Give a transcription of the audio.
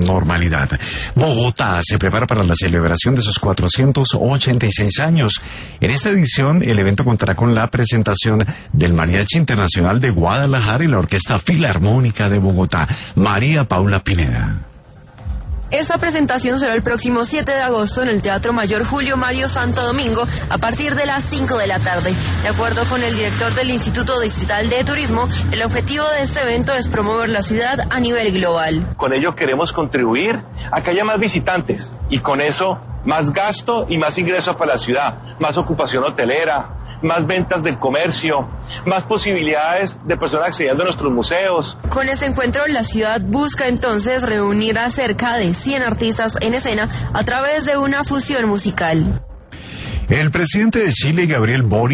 normalidad. Bogotá se prepara para la celebración de sus 486 años. En esta edición, el evento contará con la presentación del Mariachi Internacional de Guadalajara y la Orquesta Filarmónica de Bogotá. María Paula Pineda. Esta presentación será el próximo 7 de agosto en el Teatro Mayor Julio Mario Santo Domingo a partir de las 5 de la tarde. De acuerdo con el director del Instituto Distrital de Turismo, el objetivo de este evento es promover la ciudad a nivel global. Con ello queremos contribuir a que haya más visitantes y con eso más gasto y más ingresos para la ciudad, más ocupación hotelera, más ventas del comercio, más posibilidades de personas accediendo a nuestros museos. Con este encuentro, la ciudad busca entonces reunir a cerca de 100 artistas en escena a través de una fusión musical. El presidente de Chile, Gabriel Boric,